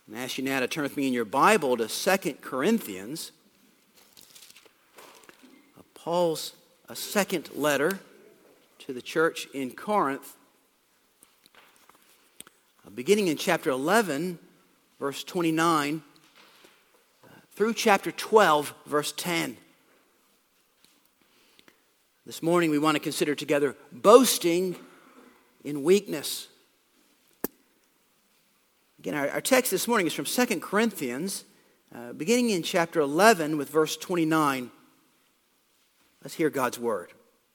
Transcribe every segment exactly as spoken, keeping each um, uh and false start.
I ask you now to turn with me in your Bible to Second Corinthians. Paul's a second letter to the church in Corinth. Beginning in chapter eleven, verse twenty-nine, through chapter twelve, verse ten. This morning we want to consider together boasting in weakness. Again, our, our text this morning is from Second Corinthians, uh, beginning in chapter eleven with verse twenty-nine. Let's hear God's word.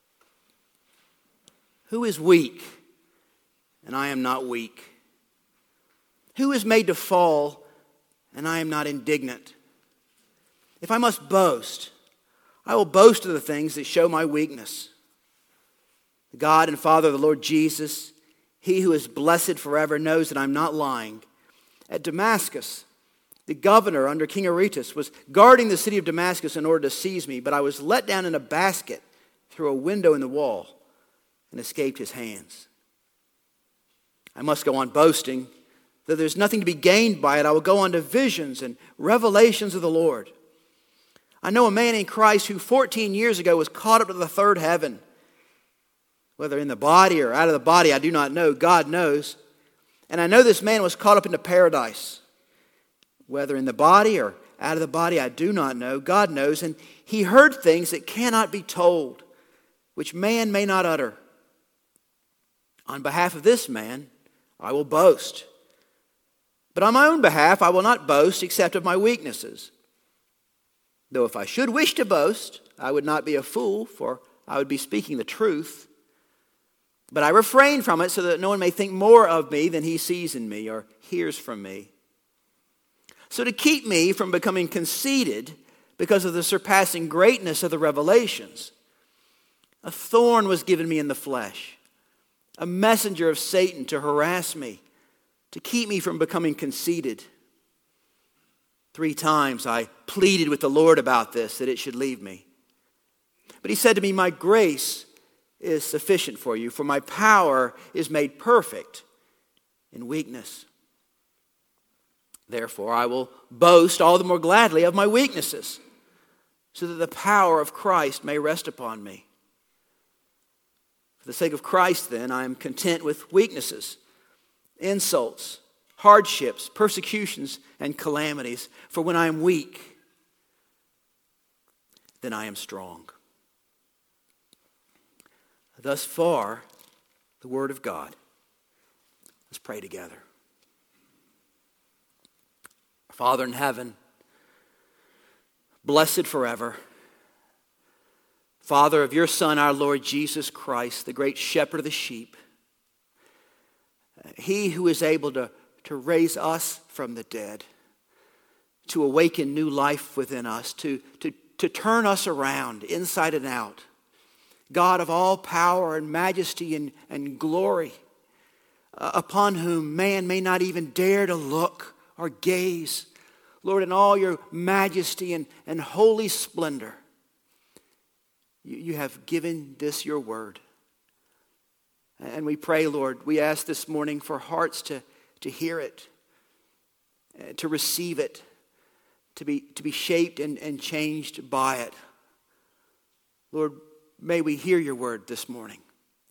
Who is weak, and I am not weak? Who is made to fall, and I am not indignant? If I must boast, I will boast of the things that show my weakness. The God and Father of the Lord Jesus, He who is blessed forever, knows that I'm not lying. At Damascus, the governor under King Aretas was guarding the city of Damascus in order to seize me, but I was let down in a basket through a window in the wall and escaped his hands. I must go on boasting, though there's nothing to be gained by it. I will go on to visions and revelations of the Lord. I know a man in Christ who fourteen years ago was caught up to the third heaven. Whether in the body or out of the body, I do not know. God knows. And I know this man was caught up into paradise. Whether in the body or out of the body, I do not know. God knows. And he heard things that cannot be told, which man may not utter. On behalf of this man, I will boast. But on my own behalf, I will not boast except of my weaknesses. Though if I should wish to boast, I would not be a fool, for I would be speaking the truth. But I refrain from it so that no one may think more of me than he sees in me or hears from me. So to keep me from becoming conceited because of the surpassing greatness of the revelations, a thorn was given me in the flesh, a messenger of Satan to harass me, to keep me from becoming conceited. Three times I pleaded with the Lord about this, that it should leave me. But he said to me, my grace is sufficient for you, for my power is made perfect in weakness. Therefore, I will boast all the more gladly of my weaknesses, so that the power of Christ may rest upon me. For the sake of Christ, then, I am content with weaknesses, insults, hardships, persecutions, and calamities. For when I am weak, then I am strong. Thus far, the word of God. Let's pray together. Father in heaven, blessed forever, Father of your Son, our Lord Jesus Christ, the great shepherd of the sheep, he who is able to, to raise us from the dead, to awaken new life within us, to, to, to turn us around inside and out. God of all power and majesty and, and glory, uh, upon whom man may not even dare to look or gaze. Lord, in all your majesty and, and holy splendor, you, you have given this your word. And we pray, Lord, we ask this morning for hearts to, to hear it, uh, to receive it, to be, to be shaped and, and changed by it. Lord, may we hear your word this morning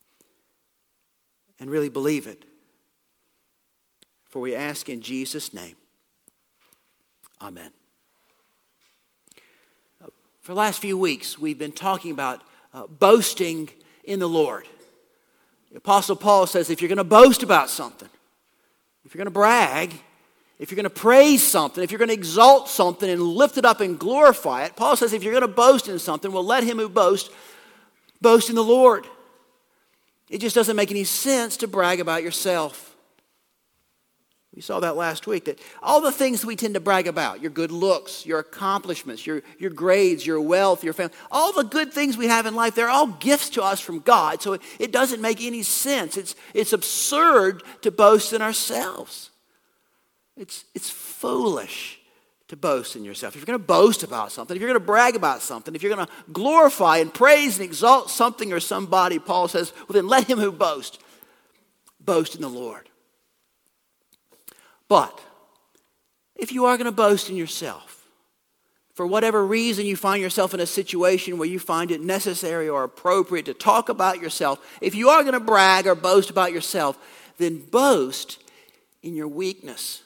and really believe it. For we ask in Jesus' name. Amen. For the last few weeks, we've been talking about uh, boasting in the Lord. The Apostle Paul says if you're going to boast about something, if you're going to brag, if you're going to praise something, if you're going to exalt something and lift it up and glorify it, Paul says if you're going to boast in something, well, let him who boasts boast in the Lord. It just doesn't make any sense to brag about yourself. We saw that last week, that all the things we tend to brag about, your good looks, your accomplishments, your, your grades, your wealth, your family, all the good things we have in life, they're all gifts to us from God. So it, it doesn't make any sense. It's, it's absurd to boast in ourselves. It's, it's foolish to boast in yourself. If you're going to boast about something, if you're going to brag about something, if you're going to glorify and praise and exalt something or somebody, Paul says, well then let him who boasts, boast in the Lord. But if you are going to boast in yourself, for whatever reason you find yourself in a situation where you find it necessary or appropriate to talk about yourself, if you are going to brag or boast about yourself, then boast in your weakness.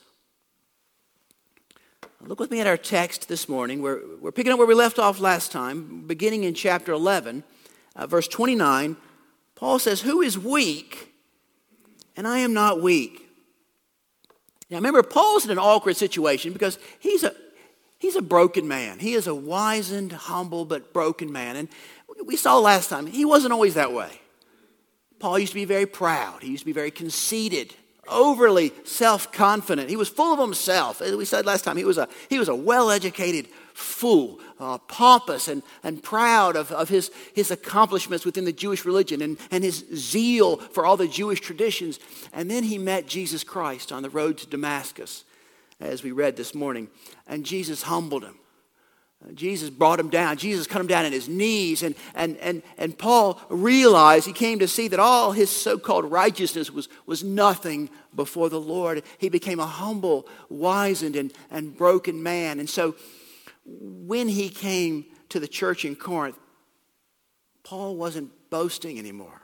Look with me at our text this morning. We're, we're picking up where we left off last time, beginning in chapter eleven, uh, verse twenty-nine. Paul says, "Who is weak, and I am not weak." Now remember, Paul's in an awkward situation because he's a, he's a broken man. He is a wizened, humble, but broken man. And we saw last time, he wasn't always that way. Paul used to be very proud. He used to be very conceited, overly self-confident. He was full of himself. As we said last time, he was a, he was a well-educated fool, uh, pompous and, and proud of, of his, his accomplishments within the Jewish religion and, and his zeal for all the Jewish traditions. And then he met Jesus Christ on the road to Damascus, as we read this morning. And Jesus humbled him. Jesus brought him down. Jesus cut him down on his knees. And, and, and, and Paul realized, he came to see that all his so-called righteousness was, was nothing before the Lord. He became a humble, wizened, and, and broken man. And so when he came to the church in Corinth, Paul wasn't boasting anymore.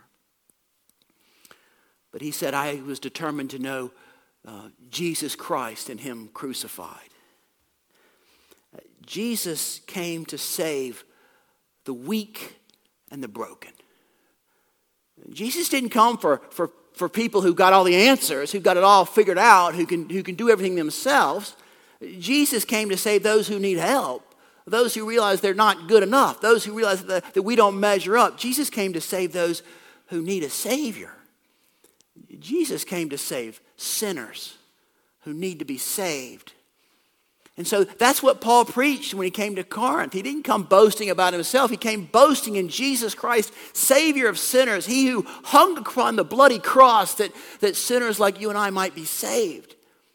But he said, I was determined to know uh, Jesus Christ and him crucified. Jesus came to save the weak and the broken. Jesus didn't come for, for, for people who got all the answers, who got it all figured out, who can, who can do everything themselves. Jesus came to save those who need help, those who realize they're not good enough, those who realize that, that we don't measure up. Jesus came to save those who need a Savior. Jesus came to save sinners who need to be saved. And so that's what Paul preached when he came to Corinth. He didn't come boasting about himself. He came boasting in Jesus Christ, Savior of sinners. He who hung upon the bloody cross that, that sinners like you and I might be saved.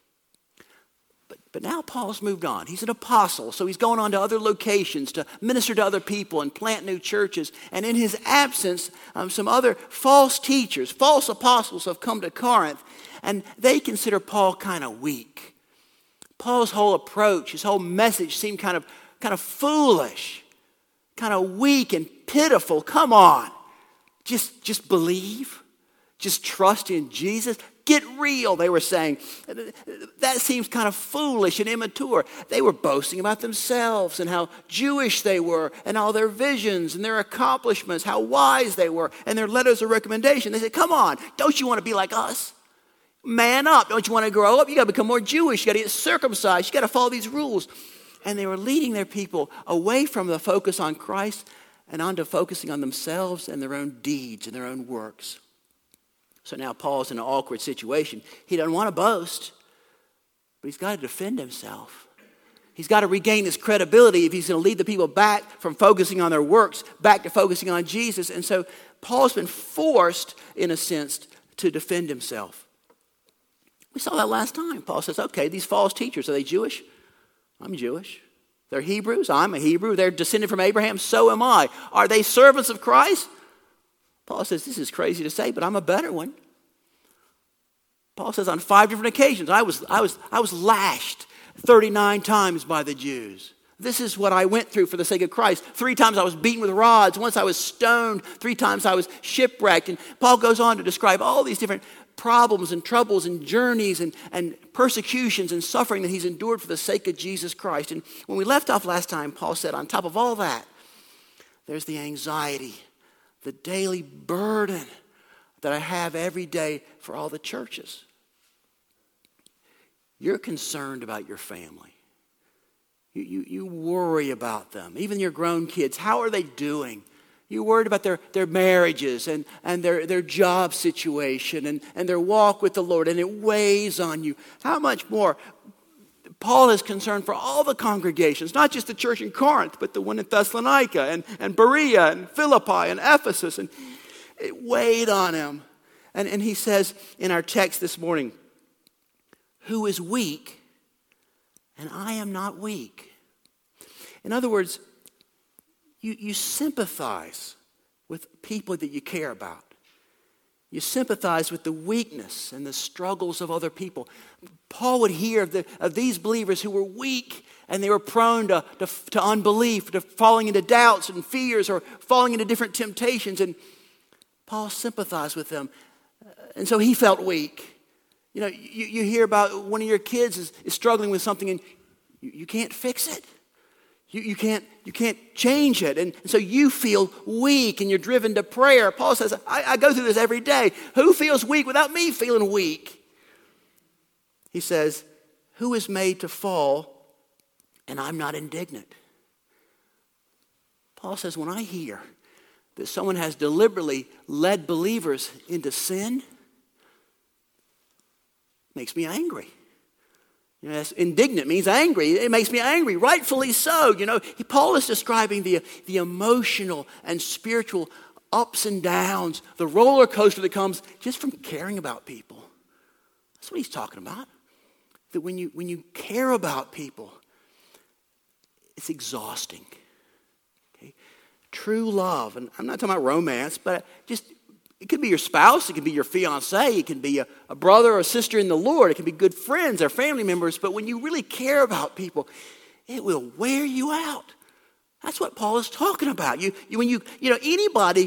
But, but now Paul's moved on. He's an apostle, so he's going on to other locations to minister to other people and plant new churches. And in his absence, um, some other false teachers, false apostles have come to Corinth, and they consider Paul kind of weak. Paul's whole approach, his whole message seemed kind of, kind of foolish, kind of weak and pitiful. Come on, just, just believe, just trust in Jesus. Get real, they were saying. That seems kind of foolish and immature. They were boasting about themselves and how Jewish they were and all their visions and their accomplishments, how wise they were, and their letters of recommendation. They said, come on, don't you want to be like us? Man up. Don't you want to grow up? You got to become more Jewish. You got to get circumcised. You got to follow these rules. And they were leading their people away from the focus on Christ and onto focusing on themselves and their own deeds and their own works. So now Paul's in an awkward situation. He doesn't want to boast, but he's got to defend himself. He's got to regain his credibility if he's going to lead the people back from focusing on their works, back to focusing on Jesus. And so Paul's been forced, in a sense, to defend himself. We saw that last time. Paul says, okay, these false teachers, are they Jewish? I'm Jewish. They're Hebrews. I'm a Hebrew. They're descended from Abraham. So am I. Are they servants of Christ? Paul says, this is crazy to say, but I'm a better one. Paul says on five different occasions, I was, I was, I was lashed thirty-nine times by the Jews. This is what I went through for the sake of Christ. Three times I was beaten with rods. Once I was stoned. Three times I was shipwrecked. And Paul goes on to describe all these different problems and troubles and journeys and, and persecutions and suffering that he's endured for the sake of Jesus Christ. And when we left off last time, Paul said, on top of all that, there's the anxiety, the daily burden that I have every day for all the churches. You're concerned about your family. You, you, you worry about them, even your grown kids. How are they doing? You're worried about their, their marriages and, and their, their job situation and, and their walk with the Lord, and it weighs on you. How much more? Paul is concerned for all the congregations, not just the church in Corinth, but the one in Thessalonica and, and Berea and Philippi and Ephesus. And it weighed on him. And, and he says in our text this morning, who is weak, and I am not weak. In other words, You, you sympathize with people that you care about. You sympathize with the weakness and the struggles of other people. Paul would hear of, the, of these believers who were weak and they were prone to, to, to unbelief, to falling into doubts and fears or falling into different temptations. And Paul sympathized with them. And so he felt weak. You know, you, you hear about one of your kids is, is struggling with something and you, you can't fix it. You, you, can't, you can't change it. And, and so you feel weak and you're driven to prayer. Paul says, I, I go through this every day. Who feels weak without me feeling weak? He says, who is made to fall and I'm not indignant? Paul says, when I hear that someone has deliberately led believers into sin, it makes me angry. You know, indignant means angry. It makes me angry, rightfully so. You know, Paul is describing the, the emotional and spiritual ups and downs, the roller coaster that comes just from caring about people. That's what he's talking about. That when you when you care about people, it's exhausting. Okay? True love, and I'm not talking about romance, but just it could be your spouse, it could be your fiance, it can be a, a brother or a sister in the Lord, it can be good friends or family members, but when you really care about people, it will wear you out. That's what Paul is talking about. You, you when you you know anybody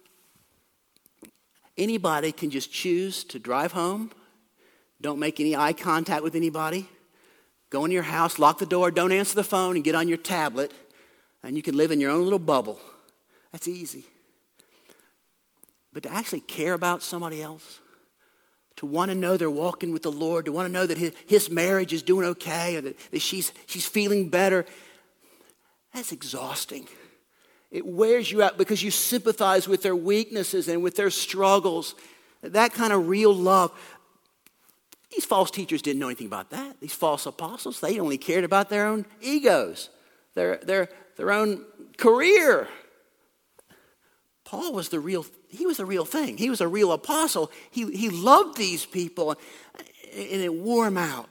anybody can just choose to drive home, don't make any eye contact with anybody, go in your house, lock the door, don't answer the phone, and get on your tablet, and you can live in your own little bubble. That's easy. But to actually care about somebody else, to want to know they're walking with the Lord, to want to know that his, his marriage is doing okay, or that, that she's, she's feeling better, that's exhausting. It wears you out because you sympathize with their weaknesses and with their struggles. That kind of real love. These false teachers didn't know anything about that. These false apostles, they only cared about their own egos, their, their, their own career. Paul was the real, he was the real thing. He was a real apostle. He, he loved these people, and it wore him out.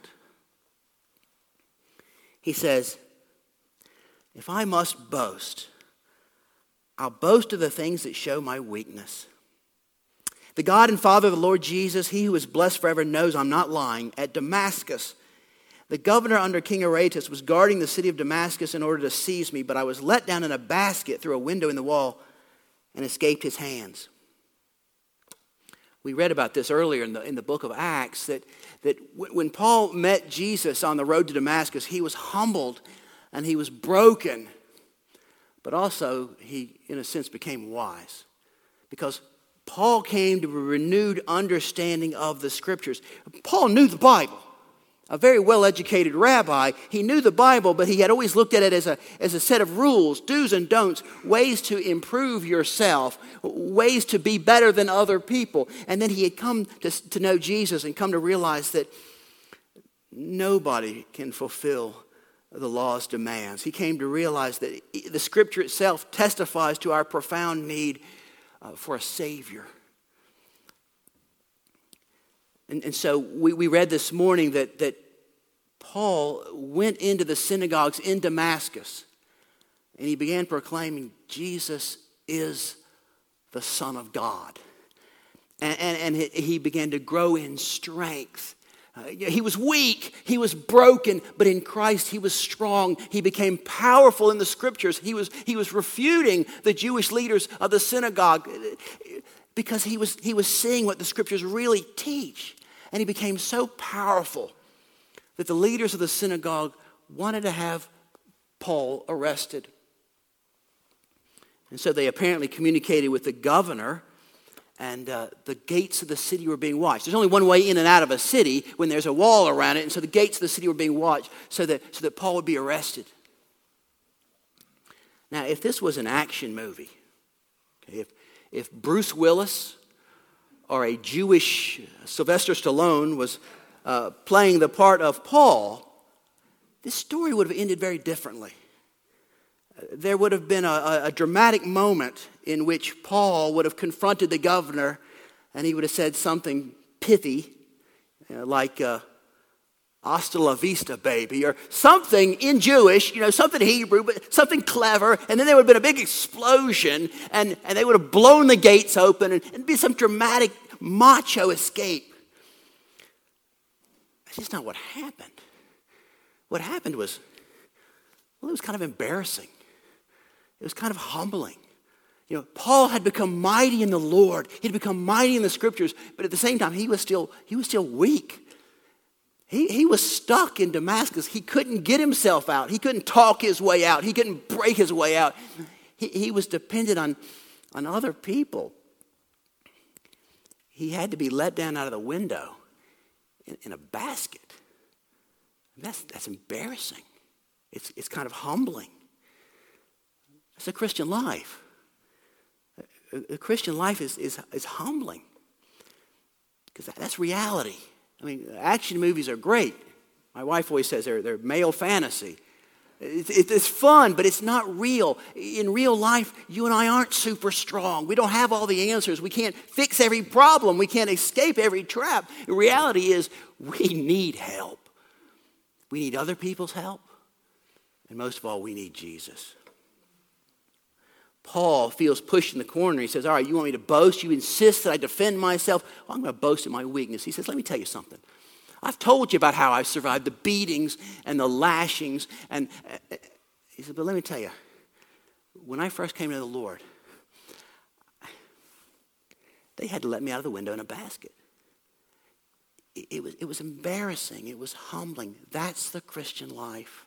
He says, if I must boast, I'll boast of the things that show my weakness. The God and Father of the Lord Jesus, he who is blessed forever, knows I'm not lying. At Damascus, the governor under King Aretas was guarding the city of Damascus in order to seize me, but I was let down in a basket through a window in the wall and escaped his hands. We read about this earlier in the, in the book of Acts, that, that when Paul met Jesus on the road to Damascus, he was humbled and he was broken, but also he, in a sense, became wise. Because Paul came to a renewed understanding of the Scriptures. Paul knew the Bible. A very well-educated rabbi, he knew the Bible, but he had always looked at it as a, as a set of rules, do's and don'ts, ways to improve yourself, ways to be better than other people. And then he had come to, to know Jesus and come to realize that nobody can fulfill the law's demands. He came to realize that the Scripture itself testifies to our profound need uh, for a Savior. And, and so we, we read this morning that, that Paul went into the synagogues in Damascus and he began proclaiming Jesus is the Son of God. And, and, and he began to grow in strength. Uh, he was weak, he was broken, but in Christ he was strong. He became powerful in the Scriptures. He was, he was refuting the Jewish leaders of the synagogue because he was, he was seeing what the Scriptures really teach. And he became so powerful that the leaders of the synagogue wanted to have Paul arrested. And so they apparently communicated with the governor, and uh, the gates of the city were being watched. There's only one way in and out of a city when there's a wall around it, and so the gates of the city were being watched so that, so that Paul would be arrested. Now, if this was an action movie, okay, if, if Bruce Willis or a Jewish Sylvester Stallone was uh, playing the part of Paul, this story would have ended very differently. There would have been a, a dramatic moment in which Paul would have confronted the governor and he would have said something pithy, you know, like uh, hasta la vista, baby, or something in Jewish, you know, something Hebrew, but something clever, and then there would have been a big explosion, and, and they would have blown the gates open, and it'd be some dramatic macho escape. That's just not what happened. What happened was, well, it was kind of embarrassing. It was kind of humbling. You know, Paul had become mighty in the Lord. He'd become mighty in the scriptures, but at the same time, he was still, he was still weak. He, he was stuck in Damascus. He couldn't get himself out. He couldn't talk his way out. He couldn't break his way out. He, he was dependent on, on other people. He had to be let down out of the window in, in a basket. That's, that's embarrassing. It's, it's kind of humbling. It's a Christian life. A, a Christian life is, is, is humbling because that, that's reality. I mean, action movies are great. My wife always says they're, they're male fantasy. It, it, it's fun, but it's not real. In real life, you and I aren't super strong. We don't have all the answers. We can't fix every problem. We can't escape every trap. The reality is we need help. We need other people's help. And most of all, we need Jesus. Paul feels pushed in the corner. He says, all right, you want me to boast? You insist that I defend myself? Well, I'm going to boast in my weakness. He says, let me tell you something. I've told you about how I've survived the beatings and the lashings. And uh, he said, but let me tell you, when I first came to the Lord, they had to let me out of the window in a basket. It, it was, it was embarrassing. It was humbling. That's the Christian life.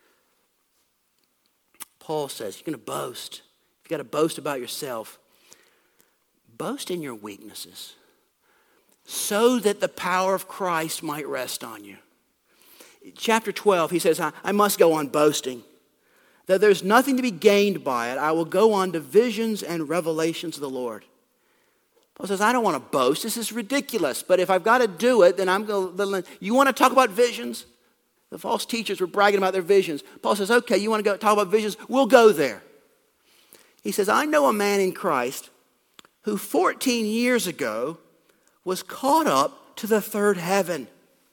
Paul says, you're going to boast. You've got to boast about yourself. Boast in your weaknesses so that the power of Christ might rest on you. Chapter twelve, he says, I, I must go on boasting. Though there's nothing to be gained by it, I will go on to visions and revelations of the Lord. Paul says, I don't want to boast. This is ridiculous. But if I've got to do it, then I'm going to, you want to talk about visions? The false teachers were bragging about their visions. Paul says, okay, you want to go talk about visions? We'll go there. He says, I know a man in Christ who fourteen years ago was caught up to the third heaven.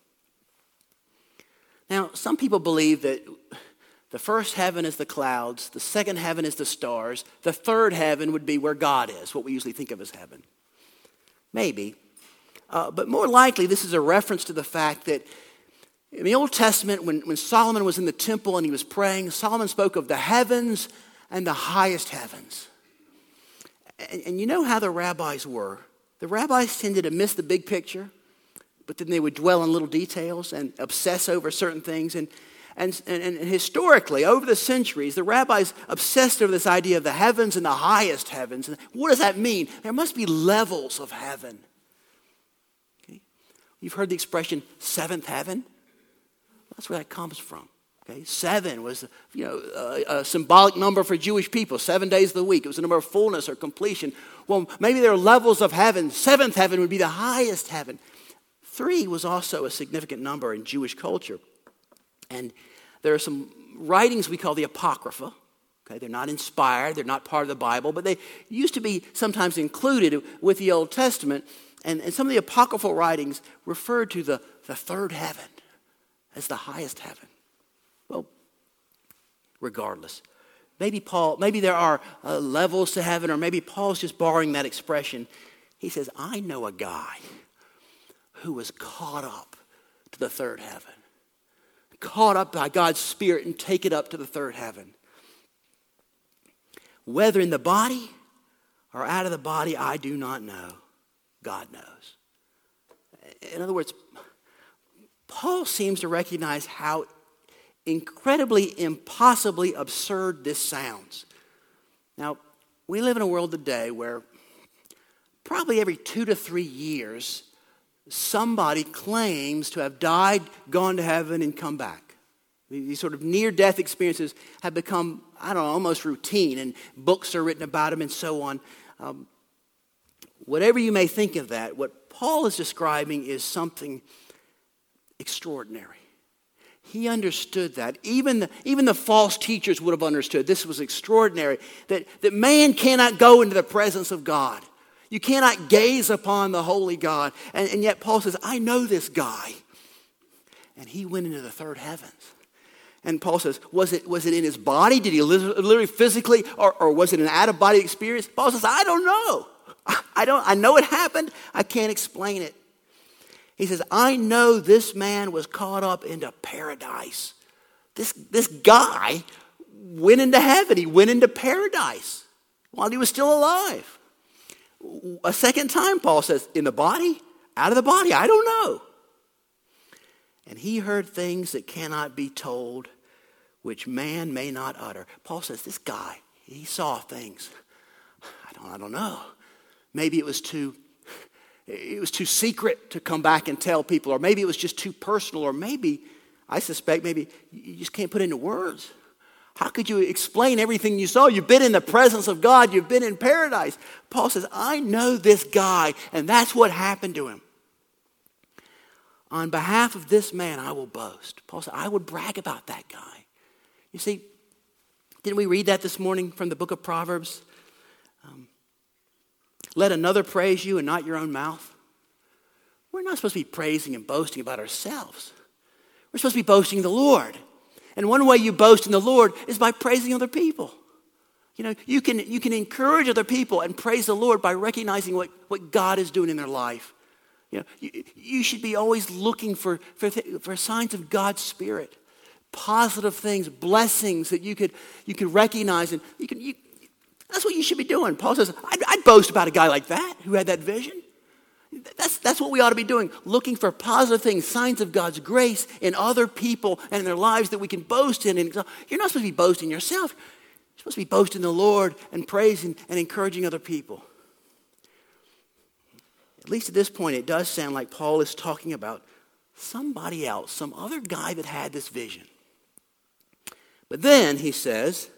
Now, some people believe that the first heaven is the clouds, the second heaven is the stars, the third heaven would be where God is, what we usually think of as heaven. Maybe. Uh, but more likely, this is a reference to the fact that in the Old Testament, when, when Solomon was in the temple and he was praying, Solomon spoke of the heavens and the highest heavens. And, and you know how the rabbis were. The rabbis tended to miss the big picture, but then they would dwell on little details and obsess over certain things. And, and, and, and historically, over the centuries, the rabbis obsessed over this idea of the heavens and the highest heavens. And what does that mean? There must be levels of heaven. Okay? You've heard the expression seventh heaven? That's where that comes from. Okay, seven was, you know, a, a symbolic number for Jewish people. Seven days of the week. It was a number of fullness or completion. Well, maybe there are levels of heaven. Seventh heaven would be the highest heaven. Three was also a significant number in Jewish culture. And there are some writings we call the Apocrypha. Okay, they're not inspired. They're not part of the Bible. But they used to be sometimes included with the Old Testament. And, and some of the apocryphal writings referred to the, the third heaven as the highest heaven. Well, regardless, maybe Paul, maybe there are uh, levels to heaven, or maybe Paul's just borrowing that expression. He says, I know a guy who was caught up to the third heaven, caught up by God's Spirit and taken up to the third heaven. Whether in the body or out of the body, I do not know. God knows. In other words, Paul seems to recognize how incredibly, impossibly absurd this sounds. Now, we live in a world today where probably every two to three years, somebody claims to have died, gone to heaven, and come back. These sort of near-death experiences have become, I don't know, almost routine, and books are written about them and so on. Um, whatever you may think of that, what Paul is describing is something extraordinary. He understood that. Even the, even the false teachers would have understood. This was extraordinary. That, that man cannot go into the presence of God. You cannot gaze upon the holy God. And, and yet Paul says, I know this guy. And he went into the third heavens. And Paul says, was it, was it in his body? Did he literally physically? Or, or was it an out-of-body experience? Paul says, I don't know. I, I don't, I know it happened. I can't explain it. He says, I know this man was caught up into paradise. This, this guy went into heaven. He went into paradise while he was still alive. A second time, Paul says, in the body, out of the body, I don't know. And he heard things that cannot be told, which man may not utter. Paul says, this guy, he saw things. I don't, I don't know. Maybe it was too, it was too secret to come back and tell people, or maybe it was just too personal, or maybe, I suspect, maybe you just can't put it into words. How could you explain everything you saw? You've been in the presence of God. You've been in paradise. Paul says, I know this guy, and that's what happened to him. On behalf of this man, I will boast. Paul said, I would brag about that guy. You see, didn't we read that this morning from the book of Proverbs? Um, Let another praise you and not your own mouth. We're not supposed to be praising and boasting about ourselves. We're supposed to be boasting the Lord. And one way you boast in the Lord is by praising other people. You know, you can, you can encourage other people and praise the Lord by recognizing what, what God is doing in their life. You know, you, you should be always looking for, for, for signs of God's Spirit. Positive things, blessings that you could, you could recognize. And you can, you, that's what you should be doing. Paul says, I'd, I'd boast about a guy like that who had that vision. That's, that's what we ought to be doing, looking for positive things, signs of God's grace in other people and in their lives that we can boast in. And you're not supposed to be boasting yourself. You're supposed to be boasting the Lord and praising and encouraging other people. At least at this point, it does sound like Paul is talking about somebody else, some other guy that had this vision. But then he says,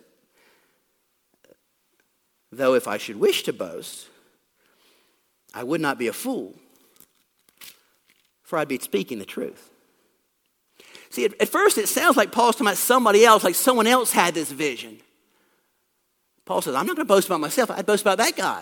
though if I should wish to boast, I would not be a fool, for I'd be speaking the truth. See, at, at first it sounds like Paul's talking about somebody else, like someone else had this vision. Paul says, I'm not going to boast about myself. I'd boast about that guy.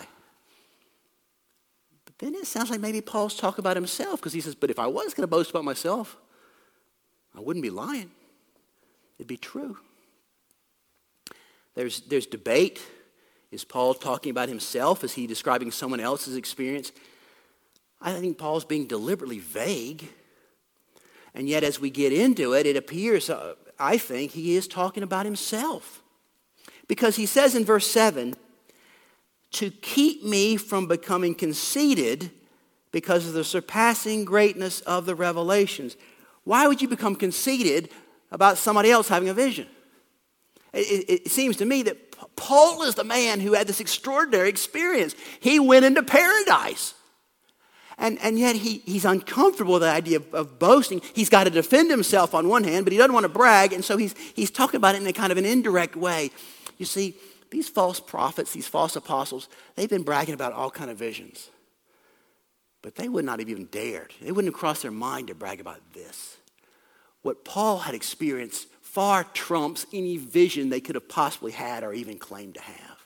But then it sounds like maybe Paul's talking about himself, because he says, but if I was going to boast about myself, I wouldn't be lying. It'd be true. There's, there's debate. Is Paul talking about himself? Is he describing someone else's experience? I think Paul's being deliberately vague. And yet as we get into it, it appears, uh, I think, he is talking about himself. Because he says in verse seven, to keep me from becoming conceited because of the surpassing greatness of the revelations. Why would you become conceited about somebody else having a vision? It, it, it seems to me that Paul is the man who had this extraordinary experience. He went into paradise. And, and yet he, he's uncomfortable with the idea of, of boasting. He's got to defend himself on one hand, but he doesn't want to brag. And so he's, he's talking about it in a kind of an indirect way. You see, these false prophets, these false apostles, they've been bragging about all kind of visions. But they would not have even dared. They wouldn't have crossed their mind to brag about this. What Paul had experienced far trumps any vision they could have possibly had or even claimed to have.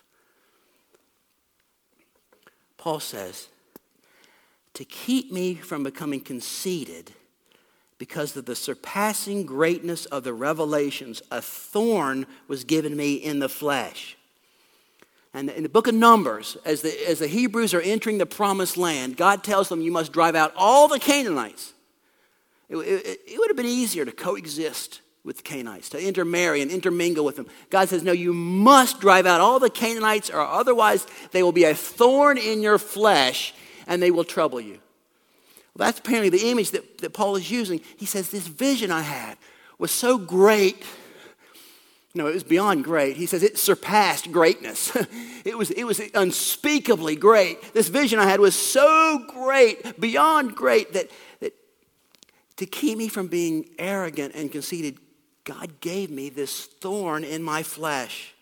Paul says, to keep me from becoming conceited because of the surpassing greatness of the revelations, a thorn was given me in the flesh. And in the book of Numbers, as the, as the Hebrews are entering the promised land, God tells them you must drive out all the Canaanites. It, it, it would have been easier to coexist with the Canaanites, to intermarry and intermingle with them. God says, no, you must drive out all the Canaanites, or otherwise they will be a thorn in your flesh and they will trouble you. Well, that's apparently the image that, that Paul is using. He says, this vision I had was so great. No, it was beyond great. He says it surpassed greatness. it was, it was unspeakably great. This vision I had was so great, beyond great, that, that to keep me from being arrogant and conceited, God gave me this thorn in my flesh.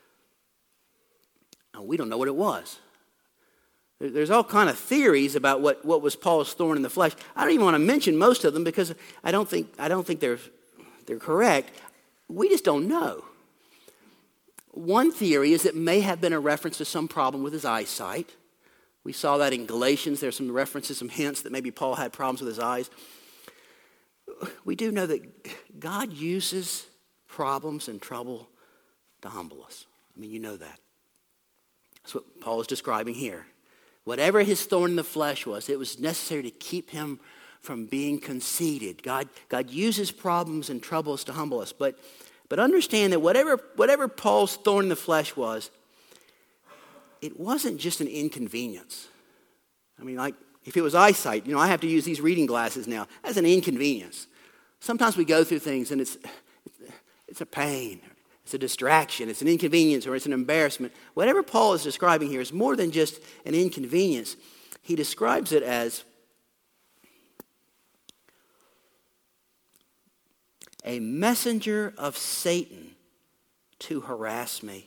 Now, we don't know what it was. There's all kind of theories about what, what was Paul's thorn in the flesh. I don't even want to mention most of them because I don't think, I don't think they're, they're correct. We just don't know. One theory is it may have been a reference to some problem with his eyesight. We saw that in Galatians. There's some references, some hints that maybe Paul had problems with his eyes. We do know that God uses problems and trouble to humble us. I mean, you know that. That's what Paul is describing here. Whatever his thorn in the flesh was, it was necessary to keep him from being conceited. God, God uses problems and troubles to humble us. But, but understand that whatever, whatever Paul's thorn in the flesh was, it wasn't just an inconvenience. I mean, like, if it was eyesight, you know, I have to use these reading glasses now. That's an inconvenience. Sometimes we go through things and it's, it's a pain. It's a distraction. It's an inconvenience or it's an embarrassment. Whatever Paul is describing here is more than just an inconvenience. He describes it as a messenger of Satan to harass me.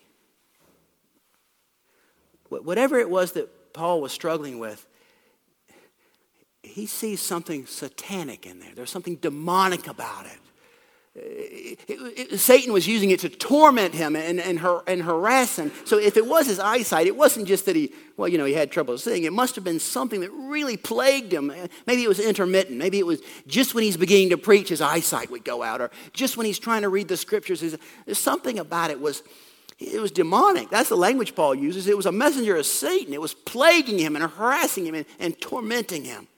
Whatever it was that Paul was struggling with, he sees something satanic in there. There's something demonic about it. It, it, it. Satan was using it to torment him and, and, har, and harass him. So if it was his eyesight, it wasn't just that he, well, you know, he had trouble seeing. It must have been something that really plagued him. Maybe it was intermittent. Maybe it was just when he's beginning to preach, his eyesight would go out. Or just when he's trying to read the scriptures. There's something about it was, it was demonic. That's the language Paul uses. It was a messenger of Satan. It was plaguing him and harassing him and, and tormenting him.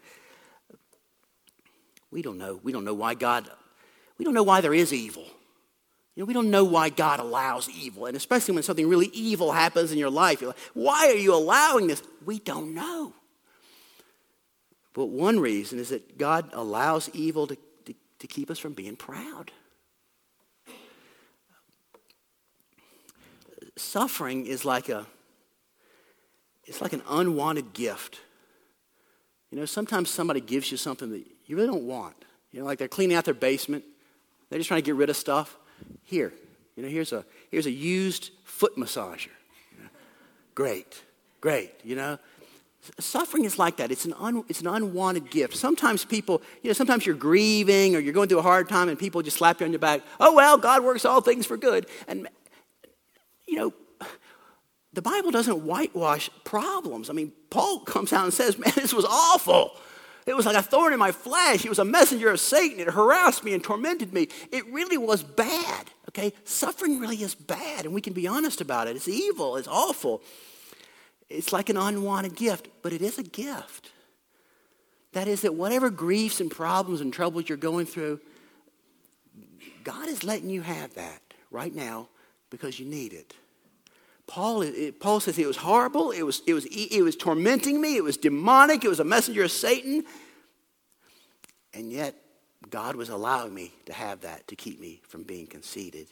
We don't know. We don't know why God... We don't know why there is evil. You know, we don't know why God allows evil. And especially when something really evil happens in your life. You're like, why are you allowing this? We don't know. But one reason is that God allows evil to, to, to keep us from being proud. Suffering is like a, it's like an unwanted gift. You know, sometimes somebody gives you something that you really don't want. You know, like they're cleaning out their basement. They're just trying to get rid of stuff. Here, you know, here's a here's a used foot massager. You know, great, great. You know, suffering is like that. It's an un, it's an unwanted gift. Sometimes people, you know, sometimes you're grieving or you're going through a hard time, and people just slap you on your back. Oh well, God works all things for good. And you know, the Bible doesn't whitewash problems. I mean, Paul comes out and says, "Man, this was awful. It was like a thorn in my flesh. It was a messenger of Satan. It harassed me and tormented me. It really was bad, okay? Suffering really is bad, and we can be honest about it. It's evil. It's awful. It's like an unwanted gift, but it is a gift. That is that whatever griefs and problems and troubles you're going through, God is letting you have that right now because you need it. Paul, it, Paul says it was horrible, it was, it, was, it was tormenting me, it was demonic, it was a messenger of Satan. And yet, God was allowing me to have that to keep me from being conceited.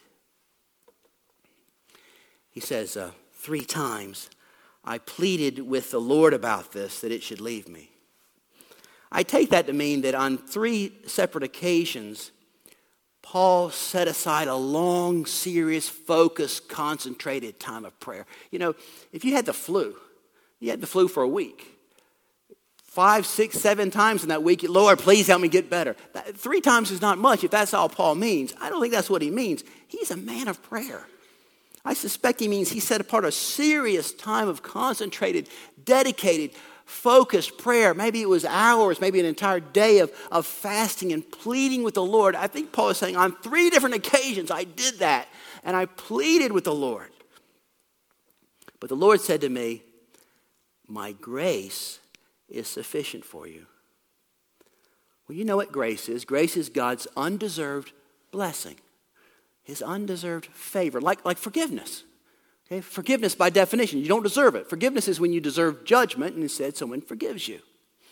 He says, uh, three times, I pleaded with the Lord about this, that it should leave me. I take that to mean that on three separate occasions, Paul set aside a long, serious, focused, concentrated time of prayer. You know, if you had the flu, you had the flu for a week. Five, six, seven times in that week, Lord, please help me get better. That, three times is not much if that's all Paul means. I don't think that's what he means. He's a man of prayer. I suspect he means he set apart a serious time of concentrated, dedicated, focused prayer. Maybe it was hours, maybe an entire day of, of fasting and pleading with the Lord. I think Paul is saying on three different occasions I did that and I pleaded with the Lord. But the Lord said to me, my grace is sufficient for you. Well, you know what grace is. Grace is God's undeserved blessing, his undeserved favor, like, like forgiveness. Okay, forgiveness by definition, you don't deserve it. Forgiveness is when you deserve judgment and instead someone forgives you.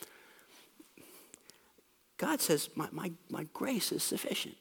God says, my, my, my grace is sufficient.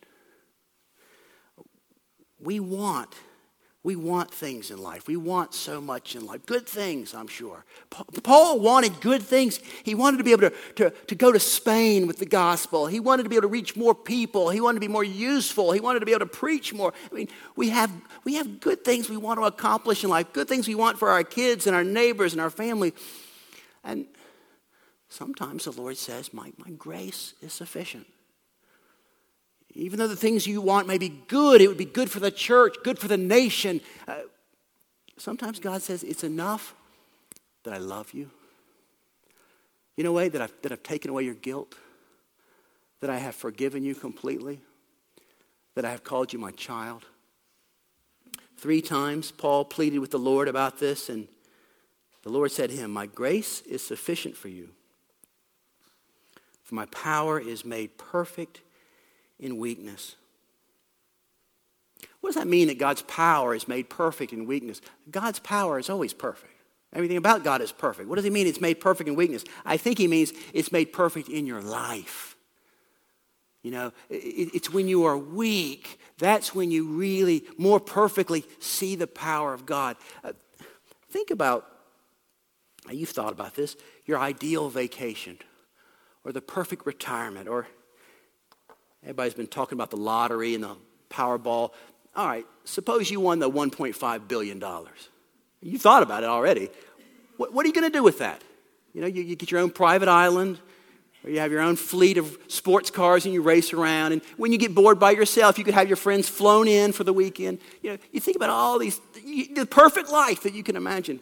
We want, we want things in life. We want so much in life. Good things, I'm sure. Paul wanted good things. He wanted to be able to, to, to go to Spain with the gospel. He wanted to be able to reach more people. He wanted to be more useful. He wanted to be able to preach more. I mean, we have we have good things we want to accomplish in life, good things we want for our kids and our neighbors and our family. And sometimes the Lord says, my, my grace is sufficient. Even though the things you want may be good, it would be good for the church, good for the nation. Uh, sometimes God says, it's enough that I love you. You know, a way that I've, that I've taken away your guilt, that I have forgiven you completely, that I have called you my child. Three times Paul pleaded with the Lord about this, and The Lord said to him, my grace is sufficient for you, for my power is made perfect in weakness. What does that mean that God's power is made perfect in weakness? God's power is always perfect. Everything about God is perfect. What does he mean it's made perfect in weakness? I think he means it's made perfect in your life. You know, it's when you are weak, that's when you really more perfectly see the power of God. Uh, think about, you've thought about this, your ideal vacation or the perfect retirement, or everybody's been talking about the lottery and the Powerball. All right, suppose you won the one point five billion dollars. You thought about it already. What, what are you going to do with that? You know, you, you get your own private island, or you have your own fleet of sports cars and you race around. And when you get bored by yourself, you could have your friends flown in for the weekend. You know, you think about all these, you, the perfect life that you can imagine.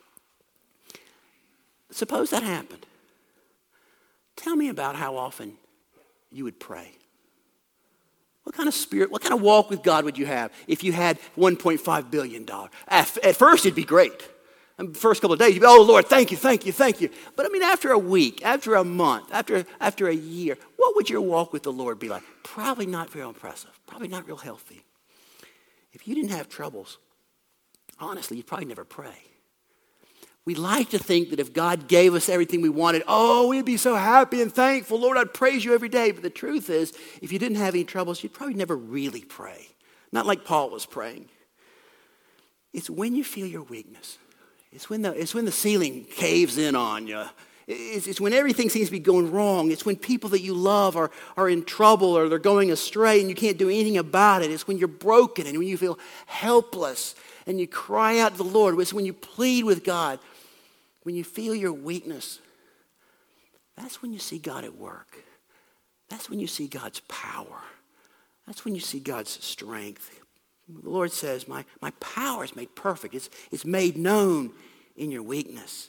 Suppose that happened. Tell me about how often you would pray. What kind of spirit, what kind of walk with God would you have if you had one point five billion dollars? At, at first, it'd be great. And the first couple of days, you'd be, oh, Lord, thank you, thank you, thank you. But I mean, after a week, after a month, after, after a year, what would your walk with the Lord be like? Probably not very impressive. Probably not real healthy. If you didn't have troubles, honestly, you'd probably never pray. We like to think that if God gave us everything we wanted, oh, we'd be so happy and thankful. Lord, I'd praise you every day. But the truth is, if you didn't have any troubles, you'd probably never really pray. Not like Paul was praying. It's when you feel your weakness. It's when the, it's when the ceiling caves in on you. It's, it's when everything seems to be going wrong. It's when people that you love are, are in trouble or they're going astray and you can't do anything about it. It's when you're broken and when you feel helpless and you cry out to the Lord. It's when you plead with God. When you feel your weakness, that's when you see God at work. That's when you see God's power. That's when you see God's strength. The Lord says, my, my power is made perfect. It's, it's made known in your weakness.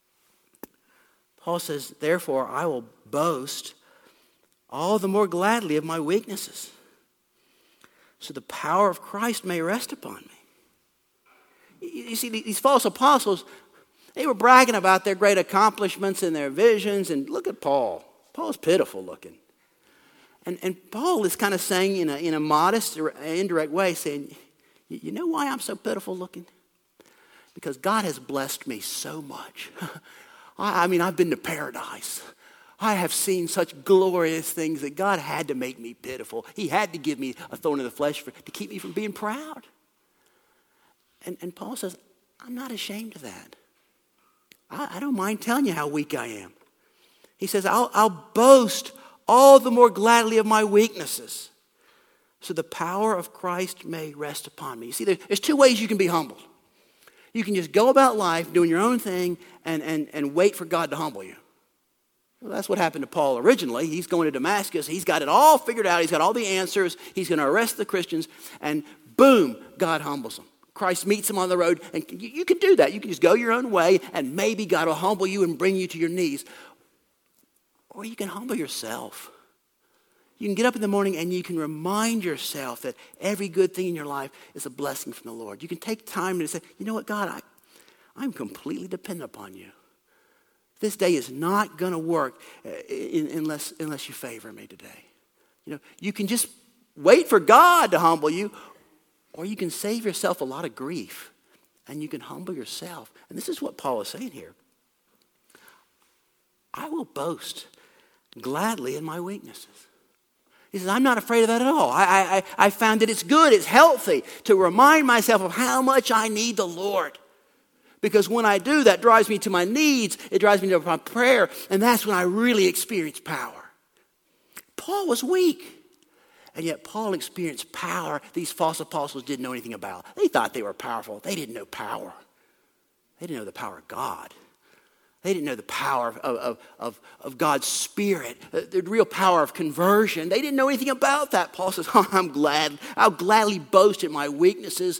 Paul says, therefore, I will boast all the more gladly of my weaknesses, so the power of Christ may rest upon me. You, you see, these false apostles, they were bragging about their great accomplishments and their visions. And look at Paul. Paul's pitiful looking. And, and Paul is kind of saying in a, in a modest, indirect way, saying, you know why I'm so pitiful looking? Because God has blessed me so much. I, I mean, I've been to paradise. I have seen such glorious things that God had to make me pitiful. He had to give me a thorn in the flesh for, to keep me from being proud. And, and Paul says, I'm not ashamed of that. I don't mind telling you how weak I am. He says, I'll, I'll boast all the more gladly of my weaknesses, so the power of Christ may rest upon me. You see, there's two ways you can be humbled. You can just go about life doing your own thing and, and, and wait for God to humble you. Well, that's what happened to Paul originally. He's going to Damascus. He's got it all figured out. He's got all the answers. He's going to arrest the Christians. And boom, God humbles him. Christ meets him on the road, and you, you can do that. You can just go your own way, and maybe God will humble you and bring you to your knees. Or you can humble yourself. You can get up in the morning and you can remind yourself that every good thing in your life is a blessing from the Lord. You can take time to say, you know what, God, I, I'm completely dependent upon you. This day is not going to work in, unless, unless you favor me today. You know, you can just wait for God to humble you, or you can save yourself a lot of grief and you can humble yourself. And this is what Paul is saying here. I will boast gladly in my weaknesses. He says, I'm not afraid of that at all. I, I, I found that it's good, it's healthy to remind myself of how much I need the Lord. Because when I do, that drives me to my needs. It drives me to my prayer. And that's when I really experience power. Paul was weak. And yet Paul experienced power these false apostles didn't know anything about. They thought they were powerful. They didn't know power. They didn't know the power of God. They didn't know the power of, of, of, of God's Spirit, the real power of conversion. They didn't know anything about that. Paul says, oh, I'm glad. I'll gladly boast in my weaknesses,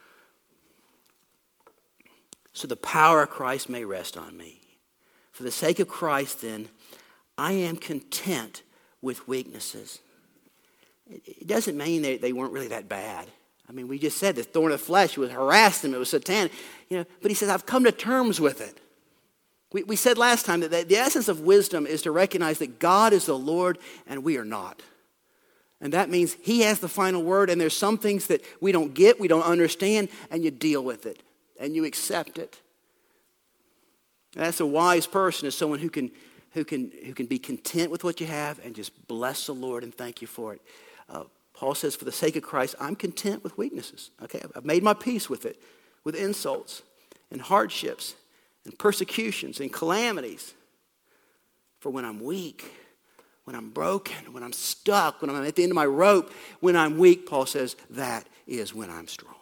so the power of Christ may rest on me. For the sake of Christ, then, I am content with weaknesses. It doesn't mean they, they weren't really that bad. I mean, we just said the thorn of the flesh was harassed him. It was satanic. You know, but he says, I've come to terms with it. We, we said last time that the essence of wisdom is to recognize that God is the Lord and we are not. And that means he has the final word, and there's some things that we don't get, we don't understand, and you deal with it, and you accept it. And that's a wise person, is someone who can, who can, who can be content with what you have and just bless the Lord and thank you for it. Uh, Paul says, for the sake of Christ, I'm content with weaknesses. Okay, I've made my peace with it, with insults and hardships and persecutions and calamities. For when I'm weak, when I'm broken, when I'm stuck, when I'm at the end of my rope, when I'm weak, Paul says, that is when I'm strong.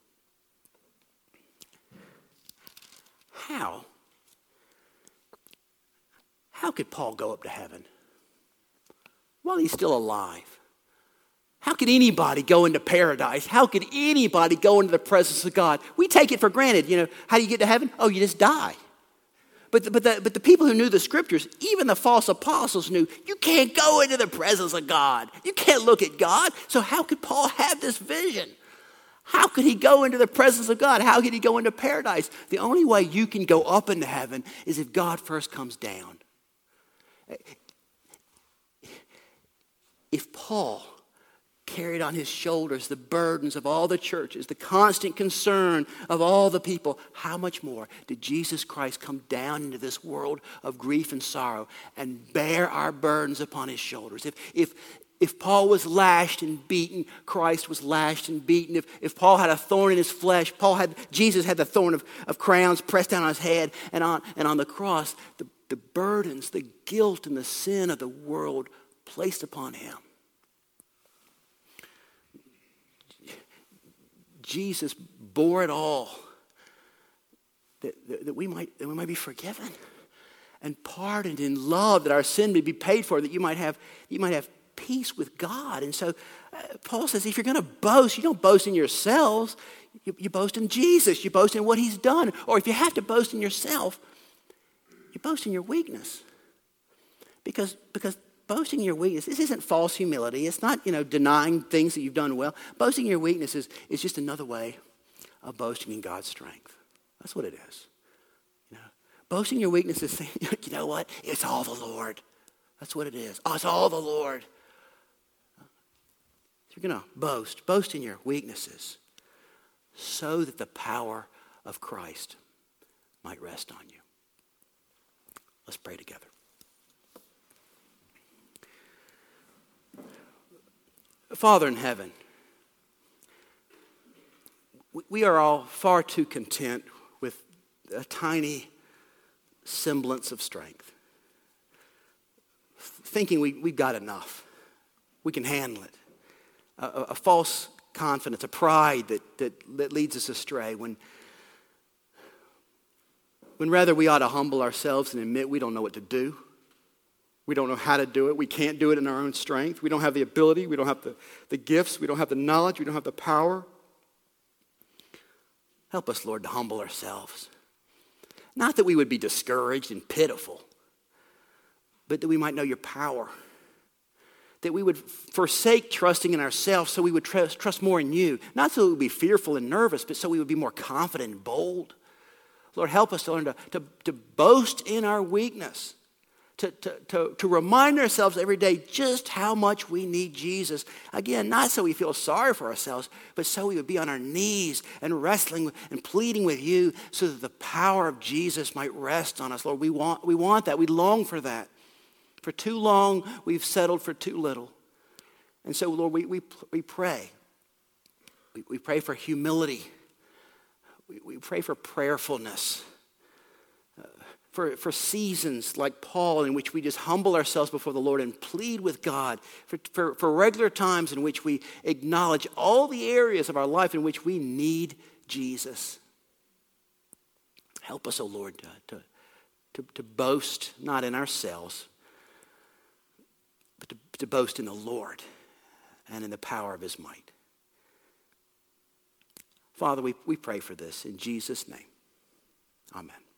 How? How could Paul go up to heaven while he's still alive? How could anybody go into paradise? How could anybody go into the presence of God? We take it for granted. You know, how do you get to heaven? Oh, you just die. But the, but, the, but the people who knew the scriptures, even the false apostles knew, you can't go into the presence of God. You can't look at God. So how could Paul have this vision? How could he go into the presence of God? How could he go into paradise? The only way you can go up into heaven is if God first comes down. If Paul carried on his shoulders the burdens of all the churches, the constant concern of all the people, how much more did Jesus Christ come down into this world of grief and sorrow and bear our burdens upon his shoulders? If, if, if Paul was lashed and beaten, Christ was lashed and beaten. If, if Paul had a thorn in his flesh, Paul had, Jesus had the thorn of, of crowns pressed down on his head, and on, and on the cross, the, the burdens, the guilt, and the sin of the world placed upon him. Jesus bore it all that, that, that, we might, that we might be forgiven and pardoned and loved, that our sin may be paid for, that you might have, you might have peace with God. And so uh, Paul says, if you're going to boast, you don't boast in yourselves. You, you boast in Jesus. You boast in what he's done. Or if you have to boast in yourself, you boast in your weakness. Because, because boasting in your weakness, this isn't false humility. It's not, you know, denying things that you've done well. Boasting in your weaknesses is just another way of boasting in God's strength. That's what it is. You know, boasting in your weaknesses, saying, you know what? It's all the Lord. That's what it is. Oh, it's all the Lord. You're going to boast. Boast in your weaknesses so that the power of Christ might rest on you. Let's pray together. Father in heaven, we are all far too content with a tiny semblance of strength, thinking we, we've got enough. We can handle it. A, a false confidence, a pride that, that, that leads us astray when, when rather we ought to humble ourselves and admit we don't know what to do. We don't know how to do it. We can't do it in our own strength. We don't have the ability. We don't have the, the gifts. We don't have the knowledge. We don't have the power. Help us, Lord, to humble ourselves. Not that we would be discouraged and pitiful, but that we might know your power. That we would forsake trusting in ourselves so we would trust, trust more in you. Not so we would be fearful and nervous, but so we would be more confident and bold. Lord, help us to learn to, to, to boast in our weakness. To, to, to, to remind ourselves every day just how much we need Jesus. Again, not so we feel sorry for ourselves, but so we would be on our knees and wrestling and pleading with you so that the power of Jesus might rest on us. Lord, we want, we want that. We long for that. For too long, we've settled for too little. And so, Lord, we, we, we pray. We, we pray for humility. We, we pray for prayerfulness. For, for seasons like Paul in which we just humble ourselves before the Lord and plead with God. For, for, for regular times in which we acknowledge all the areas of our life in which we need Jesus. Help us, O Lord, to, to, to, to boast not in ourselves, but to, to boast in the Lord and in the power of his might. Father, we, we pray for this in Jesus' name. Amen.